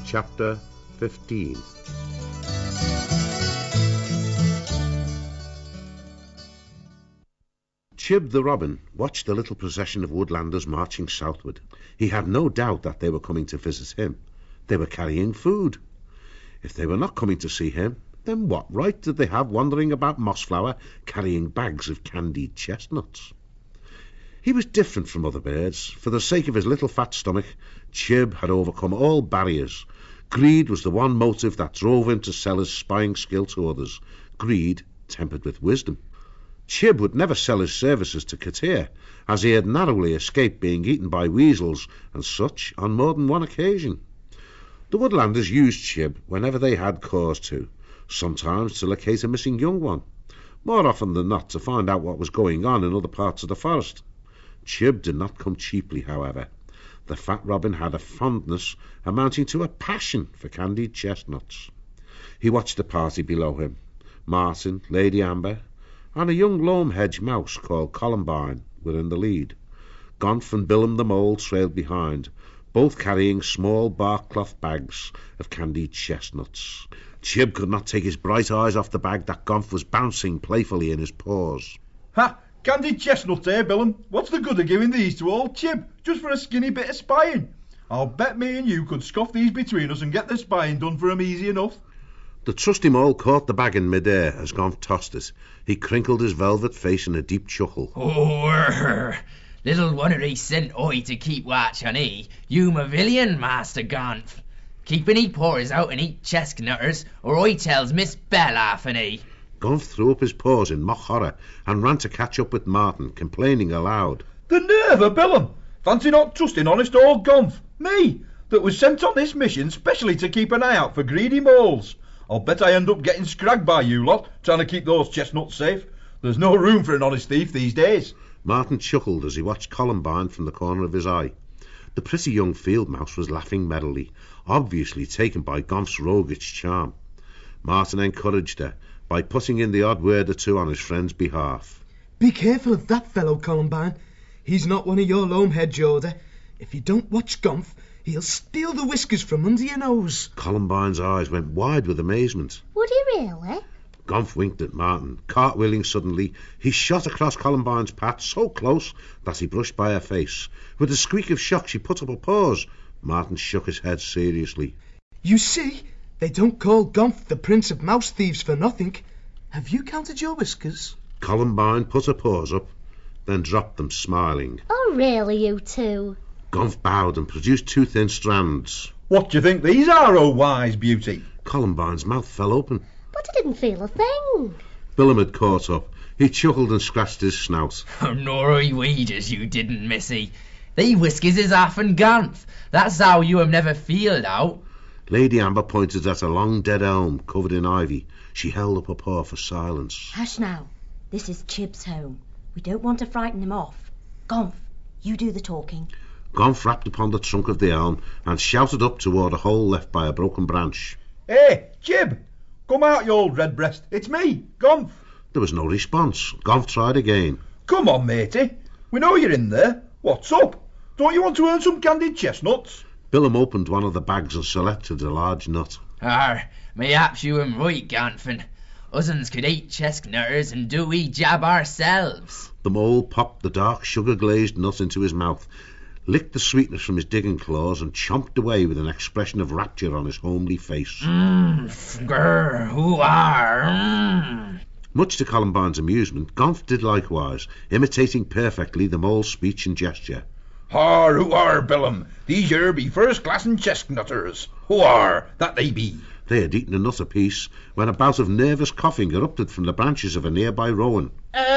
Chapter 15. Chib the robin watched the little procession of woodlanders marching southward. He had no doubt that they were coming to visit him. They were carrying food. If they were not coming to see him, then what right did they have wandering about Mossflower carrying bags of candied chestnuts? He was different from other birds. For the sake of his little fat stomach, Chib had overcome all barriers. Greed was the one motive that drove him to sell his spying skill to others. Greed tempered with wisdom. Chib would never sell his services to Katir, as he had narrowly escaped being eaten by weasels and such on more than one occasion. The woodlanders used Chib whenever they had cause to, sometimes to locate a missing young one, more often than not to find out what was going on in other parts of the forest. Chib did not come cheaply, however. The fat robin had a fondness amounting to a passion for candied chestnuts. He watched the party below him. Martin, Lady Amber, and a young loam-hedge mouse called Columbine were in the lead. Gonf and Billum the mole trailed behind, both carrying small bark-cloth bags of candied chestnuts. Chib could not take his bright eyes off the bag that Gonf was bouncing playfully in his paws. Ha! Candied chestnuts, eh, Billum? What's the good of giving these to old Chib, just for a skinny bit of spying? I'll bet me and you could scoff these between us and get the spying done for him easy enough. The trusty mole caught the bag in mid-air as Gonf tossed it. He crinkled his velvet face in a deep chuckle. Oh, little wonder he sent I to keep watch on he. You my villain, Master Gonf. Keeping he paws out and eat chestnutters, or I tells Miss Bell off and he. Gonf threw up his paws in mock horror and ran to catch up with Martin, complaining aloud. The nerve of Billum! Fancy not trusting honest old Gonf, me, that was sent on this mission specially to keep an eye out for greedy moles. I'll bet I end up getting scragged by you lot, trying to keep those chestnuts safe. There's no room for an honest thief these days. Martin chuckled as he watched Columbine from the corner of his eye. The pretty young field mouse was laughing merrily, obviously taken by Gonf's roguish charm. Martin encouraged her by putting in the odd word or two on his friend's behalf. Be careful of that fellow, Columbine. He's not one of your loam-hedge order. If you don't watch Gonf, he'll steal the whiskers from under your nose. Columbine's eyes went wide with amazement. Would he really? Gonf winked at Martin. Cartwheeling suddenly, he shot across Columbine's path so close that he brushed by her face. With a squeak of shock, she put up her paws. Martin shook his head seriously. You see, they don't call Gonf the Prince of Mouse Thieves for nothing. Have you counted your whiskers? Columbine put her paws up, then dropped them, smiling. Oh, really, you two? Gonf bowed and produced two thin strands. What do you think these are, oh wise beauty? Columbine's mouth fell open. But I didn't feel a thing. Billum had caught up. He chuckled and scratched his snout. Oh, nor I wages you didn't, missy. They whiskers is often Gonf. That's how you have never feeled out. Lady Amber pointed at a long dead elm covered in ivy. She held up a paw for silence. Hush now. This is Chib's home. We don't want to frighten him off. Gonf, you do the talking. Gonf rapped upon the trunk of the elm and shouted up toward a hole left by a broken branch. Hey, Chib! Come out, you old redbreast. It's me, Gonf. There was no response. Gonf tried again. Come on, matey. We know you're in there. What's up? Don't you want to earn some candied chestnuts? Billum opened one of the bags and selected a large nut. Mayhaps you am right, Gonfin. Ussens could eat chestnutters and do we jab ourselves. The mole popped the dark sugar-glazed nut into his mouth, licked the sweetness from his digging claws, and chomped away with an expression of rapture on his homely face. Much to Columbine's amusement, Gonf did likewise, imitating perfectly the mole's speech and gesture. Har, who are, Billum? These here be first-class and chestnutters. Who are, that they be. They had eaten a nut apiece when a bout of nervous coughing erupted from the branches of a nearby rowan.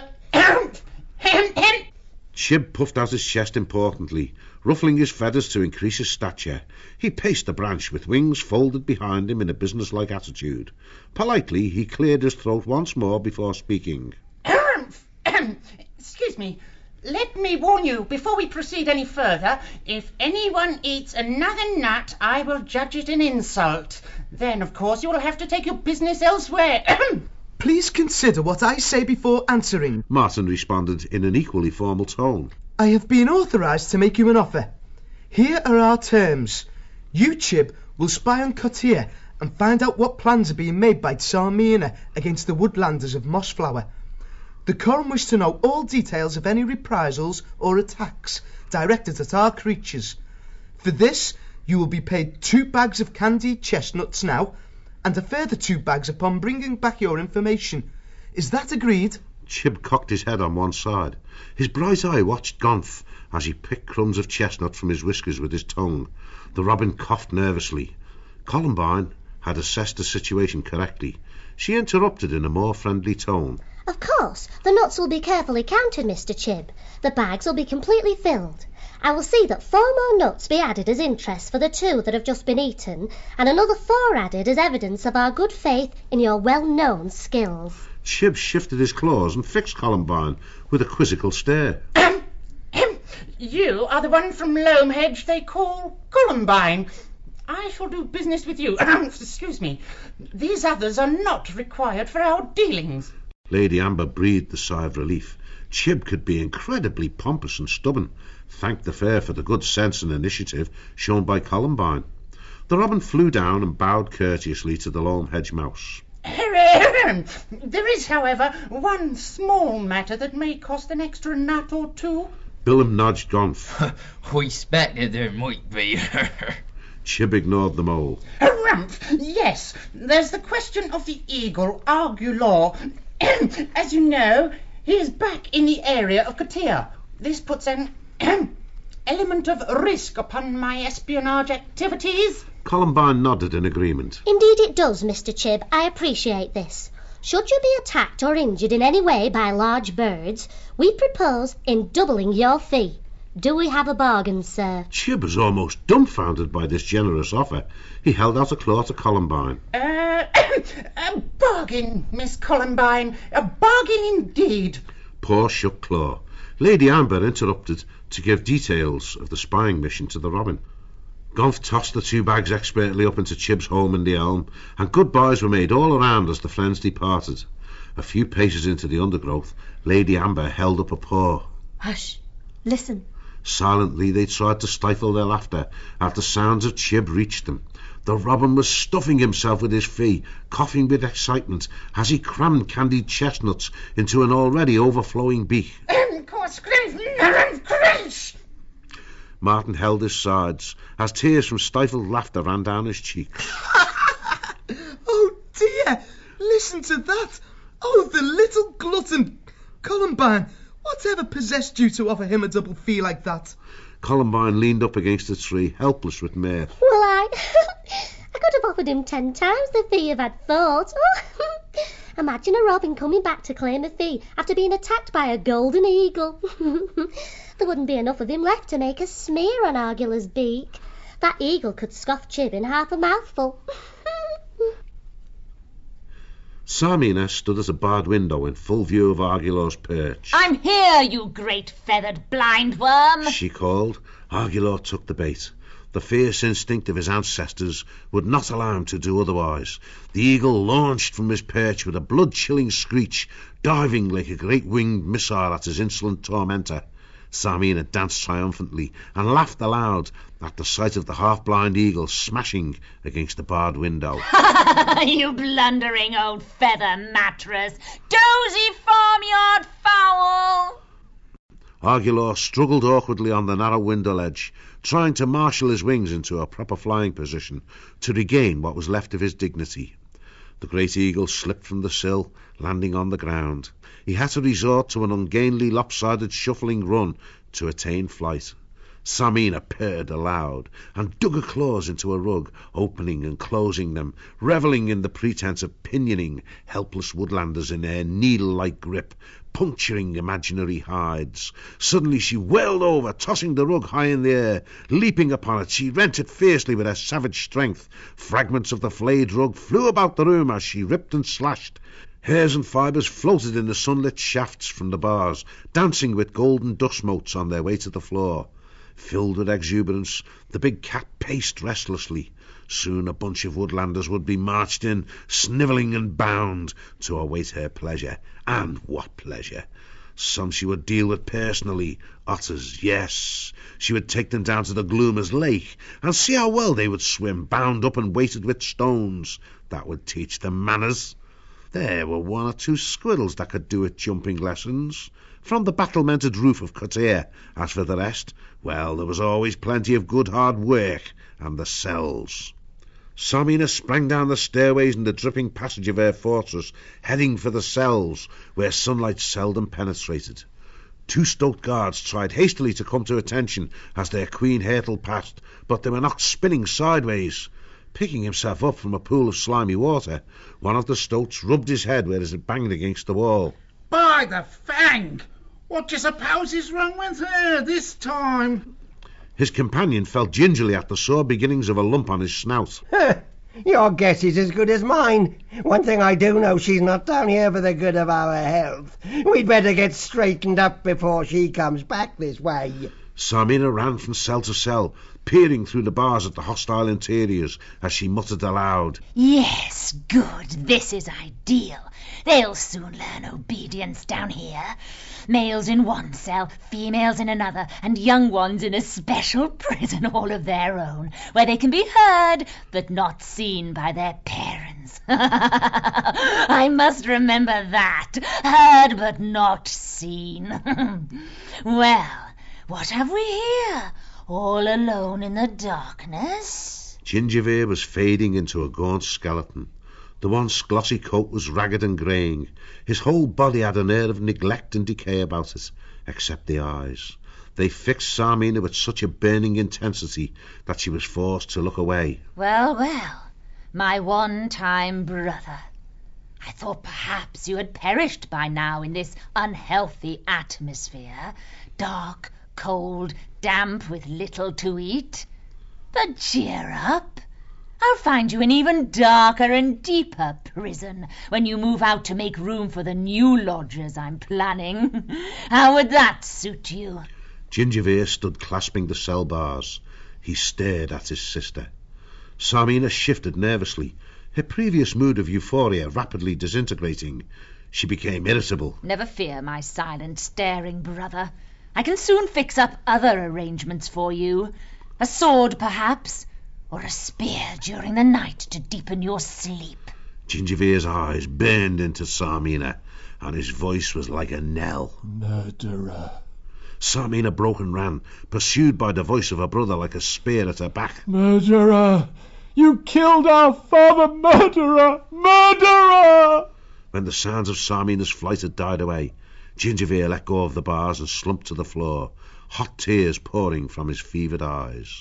Chib puffed out his chest importantly, ruffling his feathers to increase his stature. He paced the branch with wings folded behind him in a businesslike attitude. Politely, he cleared his throat once more before speaking. Excuse me. Let me warn you, before we proceed any further, if anyone eats another nut, I will judge it an insult. Then, of course, you will have to take your business elsewhere. Please consider what I say before answering. Martin responded in an equally formal tone. I have been authorised to make you an offer. Here are our terms. You, Chib, will spy on Kotia and find out what plans are being made by Tsar Mina against the Woodlanders of Mossflower. The Corn wish to know all details of any reprisals or attacks directed at our creatures. For this, you will be paid 2 bags of candied chestnuts now, and a further 2 bags upon bringing back your information. Is that agreed? Chib cocked his head on one side. His bright eye watched Gonf as he picked crumbs of chestnut from his whiskers with his tongue. The robin coughed nervously. Columbine had assessed the situation correctly. She interrupted in a more friendly tone. Of course, the nuts will be carefully counted, Mr. Chib. The bags will be completely filled. I will see that 4 more nuts be added as interest for the 2 that have just been eaten, and another 4 added as evidence of our good faith in your well-known skills. Chib shifted his claws and fixed Columbine with a quizzical stare. You are the one from Loamhedge they call Columbine. I shall do business with you. Excuse me. These others are not required for our dealings. Lady Amber breathed a sigh of relief. Chib could be incredibly pompous and stubborn. Thanked the fair for the good sense and initiative shown by Columbine. The robin flew down and bowed courteously to the Loamhedge mouse. There is, however, one small matter that may cost an extra nut or 2. Billum nudged Gonf. We expected there might be. Chib ignored the mole. Harumph! Yes, there's the question of the eagle, Argulaw. As you know, he is back in the area of Kotia. This puts an element of risk upon my espionage activities. Columbine nodded in agreement. Indeed it does, Mr. Chib. I appreciate this. Should you be attacked or injured in any way by large birds, we propose in doubling your fee. Do we have a bargain, sir? Chib was almost dumbfounded by this generous offer. He held out a claw to Columbine. A bargain, Miss Columbine. A bargain indeed. Paw shook claw. Lady Amber interrupted to give details of the spying mission to the robin. Gonf tossed the 2 bags expertly up into Chib's home in the elm, and goodbyes were made all around as the friends departed. A few paces into the undergrowth, Lady Amber held up a paw. Hush. Listen. Silently they tried to stifle their laughter after sounds of Chib reached them. The robin was stuffing himself with his fee, coughing with excitement as he crammed candied chestnuts into an already overflowing beak. Martin held his sides as tears from stifled laughter ran down his cheeks. Oh dear! Listen to that! Oh, the little glutton! Columbine, whatever possessed you to offer him a double fee like that? Columbine leaned up against a tree, helpless with mirth. Well, I could have offered him 10 times the fee if I'd thought. Imagine a robin coming back to claim a fee after being attacked by a golden eagle. There wouldn't be enough of him left to make a smear on Argula's beak. That eagle could scoff Chib in half a mouthful. Tsar Mina stood at a barred window in full view of Argulaw's perch. I'm here, you great feathered blind worm, she called. Argulaw took the bait. The fierce instinct of his ancestors would not allow him to do otherwise. The eagle launched from his perch with a blood-chilling screech, diving like a great winged missile at his insolent tormentor. Tsar Mina danced triumphantly and laughed aloud at the sight of the half-blind eagle smashing against the barred window. You blundering old feather mattress, dozy farmyard fowl! Argulaw struggled awkwardly on the narrow window ledge, trying to marshal his wings into a proper flying position to regain what was left of his dignity. The great eagle slipped from the sill, landing on the ground. He had to resort to an ungainly, lopsided, shuffling run to attain flight. Tsar Mina purred aloud and dug her claws into a rug, opening and closing them, revelling in the pretense of pinioning helpless woodlanders in their needle-like grip, puncturing imaginary hides. Suddenly she whirled over, tossing the rug high in the air. Leaping upon it, she rent it fiercely with her savage strength. Fragments of the flayed rug flew about the room as she ripped and slashed. Hairs and fibres floated in the sunlit shafts from the bars, dancing with golden dust motes on their way to the floor. Filled with exuberance, the big cat paced restlessly. Soon a bunch of woodlanders would be marched in, snivelling and bound, to await her pleasure. And what pleasure! Some she would deal with personally. Otters, yes. She would take them down to the Gloomers Lake and see how well they would swim, bound up and weighted with stones. That would teach them manners. There were one or two squirrels that could do with jumping lessons from the battlemented roof of Kotir. As for the rest, well, there was always plenty of good hard work and the cells. Sarmina sprang down the stairways in the dripping passage of her fortress, heading for the cells, where sunlight seldom penetrated. 2 stout guards tried hastily to come to attention as their queen hurtled past, but they were knocked spinning sideways. Picking himself up from a pool of slimy water, one of the stoats rubbed his head where it had banged against the wall. By the fang! What do you suppose is wrong with her this time? His companion felt gingerly at the sore beginnings of a lump on his snout. Your guess is as good as mine. One thing I do know, she's not down here for the good of our health. We'd better get straightened up before she comes back this way. Sarmina ran from cell to cell, peering through the bars at the hostile interiors as she muttered aloud. Yes, good. This is ideal. They'll soon learn obedience down here. Males in one cell, females in another, and young ones in a special prison all of their own, where they can be heard but not seen by their parents. I must remember that. Heard but not seen. Well, what have we here? All alone in the darkness? Gingerveer was fading into a gaunt skeleton. The once glossy coat was ragged and greying. His whole body had an air of neglect and decay about it, except the eyes. They fixed Sarmina with such a burning intensity that she was forced to look away. Well, well, my one-time brother. I thought perhaps you had perished by now in this unhealthy atmosphere. Dark, cold, damp, with little to eat. But cheer up. I'll find you an even darker and deeper prison when you move out to make room for the new lodgers I'm planning. How would that suit you? Gingerveer stood clasping the cell bars. He stared at his sister. Sarmina shifted nervously, her previous mood of euphoria rapidly disintegrating. She became irritable. Never fear, my silent, staring brother. I can soon fix up other arrangements for you. A sword, perhaps, or a spear during the night to deepen your sleep. Gingerveer's eyes burned into Sarmina, and his voice was like a knell. Murderer. Sarmina broke and ran, pursued by the voice of her brother like a spear at her back. Murderer! You killed our father, murderer! Murderer! When the sounds of Sarmina's flight had died away, Gingerveer let go of the bars and slumped to the floor, hot tears pouring from his fevered eyes.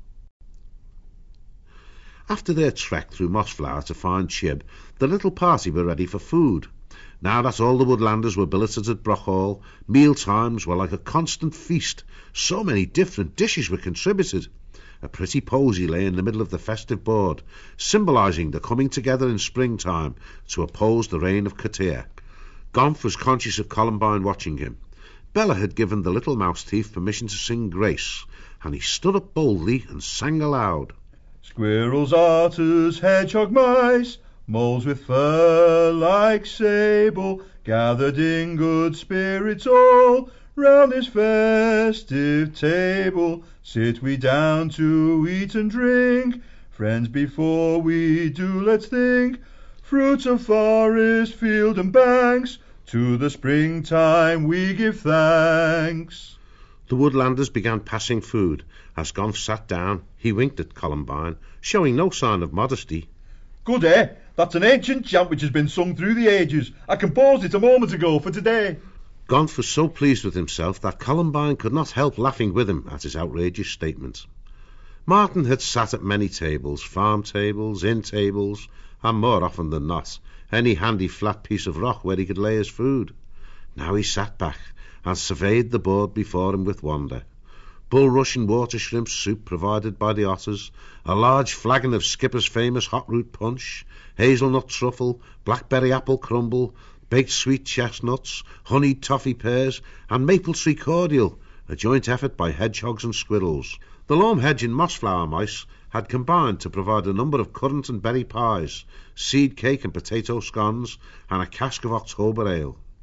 After their trek through Mossflower to find Chib, the little party were ready for food. Now that all the Woodlanders were billeted at Brockhall, meal times were like a constant feast. So many different dishes were contributed. A pretty posy lay in the middle of the festive board, symbolising the coming together in springtime to oppose the reign of Kotir. Gonf was conscious of Columbine watching him. Bella had given the little mouse thief permission to sing grace, and he stood up boldly and sang aloud. Squirrels, otters, hedgehog, mice, moles with fur like sable, gathered in good spirits all, round this festive table, sit we down to eat and drink. Friends, before we do, let's think. Fruits of forest, field and banks, to the springtime we give thanks. The Woodlanders began passing food. As Gonf sat down, he winked at Columbine, showing no sign of modesty. Good, eh? That's an ancient chant which has been sung through the ages. I composed it a moment ago for today. Gonf was so pleased with himself that Columbine could not help laughing with him at his outrageous statement. Martin had sat at many tables, farm tables, inn tables, and more often than not, any handy flat piece of rock where he could lay his food. Now he sat back and surveyed the board before him with wonder. Bulrush and water shrimp soup provided by the otters, a large flagon of Skipper's famous hot root punch, hazelnut truffle, blackberry apple crumble, baked sweet chestnuts, honeyed toffee pears, and maple tree cordial, a joint effort by hedgehogs and squirrels. The loam hedge and mossflower mice had combined to provide a number of currant and berry pies, seed cake and potato scones, and a cask of October ale.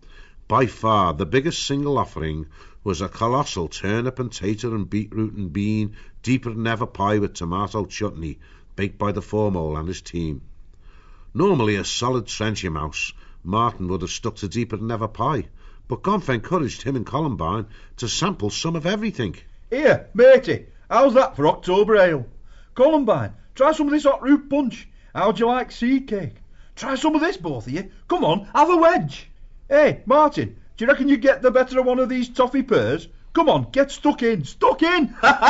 By far the biggest single offering was a colossal turnip and tater and beetroot and bean, deeper than ever pie with tomato chutney, baked by the foremole and his team. Normally a solid trenchy mouse, Martin would have stuck to deeper than ever pie, but Gonf encouraged him and Columbine to sample some of everything. Here, matey, how's that for October ale? Columbine, try some of this hot root punch. How'd you like seed cake? Try some of this, both of you. Come on, have a wedge. Hey, Martin, do you reckon you get the better of one of these toffee pears? Come on, get stuck in. Stuck in!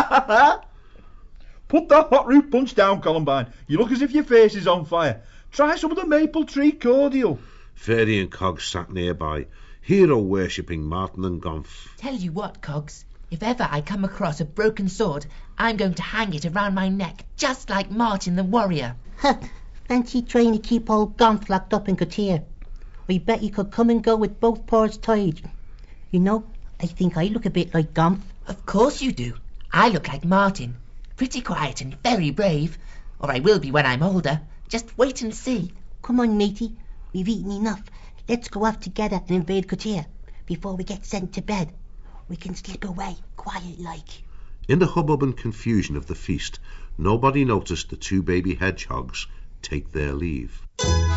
Put that hot root punch down, Columbine. You look as if your face is on fire. Try some of the maple tree cordial. Fairy and Cogs sat nearby, hero-worshipping Martin and Gonf. Tell you what, Cogs, if ever I come across a broken sword, I'm going to hang it around my neck, just like Martin the warrior. Fancy trying to keep old Gonf locked up in Kotir. I bet you could come and go with both paws tied. You know, I think I look a bit like Gonf. Of course you do. I look like Martin. Pretty quiet and very brave. Or I will be when I'm older. Just wait and see. Come on, matey. We've eaten enough. Let's go off together and invade Kotir before we get sent to bed. We can slip away quiet-like. In the hubbub and confusion of the feast, nobody noticed the two baby hedgehogs take their leave.